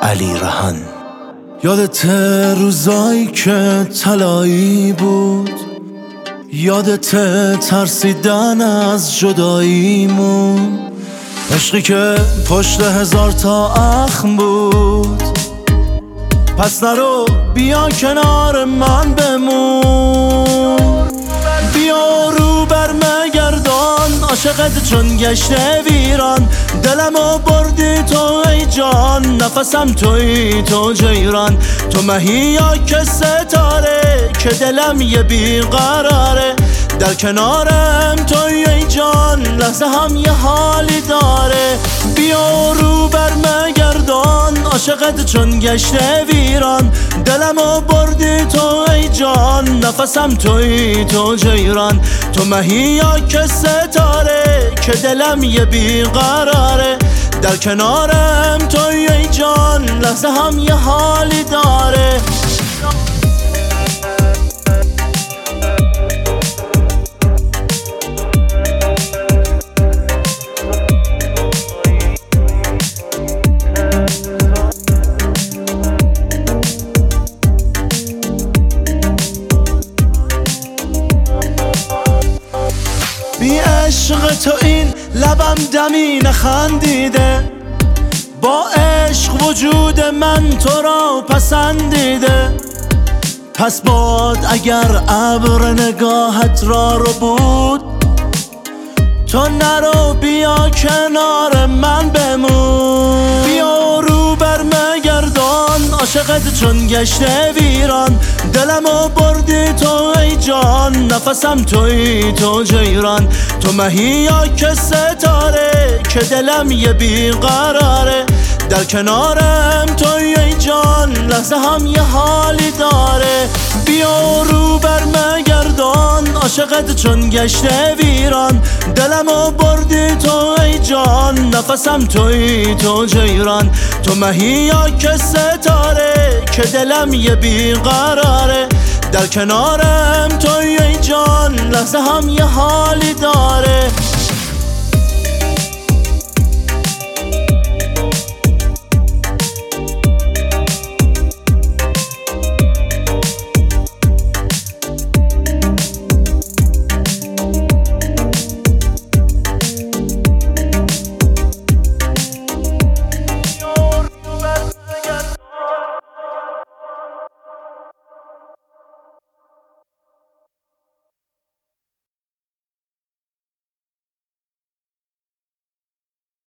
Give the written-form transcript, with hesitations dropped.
علی رهان. یادت روزایی که طلایی بود، یادت ترسیدن از جداییمون، عشقی که پشت 1000 تا اخم بود. پس نرو بیا کنار من بمون، بیا رو بر مگردان عاشقت چون گشته ویران. دلمو بردی تو ای جان، نفسم توی تو جیران. تو مهیا که ستاره که دلم یه بیقراره. در کنارم توی ای جان، لحظه هم یه حالی داره. بیا رو بر مگردان عاشقت چون گشته ویران. دلمو بردی تو ای جان، نفسم توی تو جیران. تو مهیا که ستاره که دلم یه بیقراره. در کنارم توی ای جان، لحظه هم یه حالی داره. بی عشق تو این لبم دمی نخندیده. با عشق وجود من تو را پسندیده. پس باد اگر ابر نگاهت را رو بود، تو نرو بیا کنار من بمون. بیا رو بر مگردان عاشقت چون گشته ویران. دلمو بردی تو ای جان، نفسم توی تو جیران. تو مهیا که ستاره که دلم یه بیقراره. در کنارم توی ای جان، لحظه هم یه حالی داره. بیا رو بر مگردان عاشقت چون گشته ویران. دلمو بردی تو ای جان، نفسم توی تو جیران. تو مهیا که ستاره که دلم یه بیقراره. در کنارم توی ای جان، لحظه هم یه حالی داره.